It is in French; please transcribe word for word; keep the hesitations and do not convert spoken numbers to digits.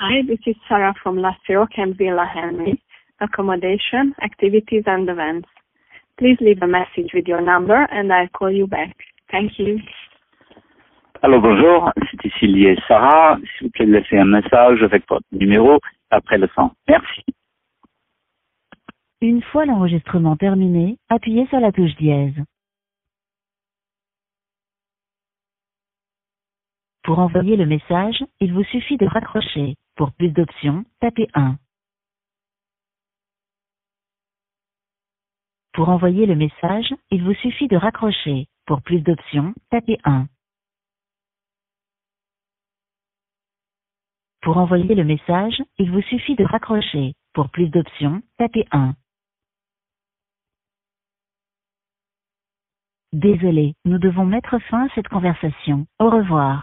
Hi, this is Sarah from Lazio, Camp Villa Henry, accommodation, activities and events. Please leave a message with your number and I'll call you back. Thank you. Alors bonjour, c'est ici lié Sarah. S'il vous plaît, laissez un message avec votre numéro après le son. Merci. Une fois l'enregistrement terminé, appuyez sur la touche dièse. Pour envoyer le message, il vous suffit de raccrocher. Pour plus d'options, tapez un. Pour envoyer le message, il vous suffit de raccrocher. Pour plus d'options, tapez un. Pour envoyer le message, il vous suffit de raccrocher. Pour plus d'options, tapez un. Désolé, nous devons mettre fin à cette conversation. Au revoir.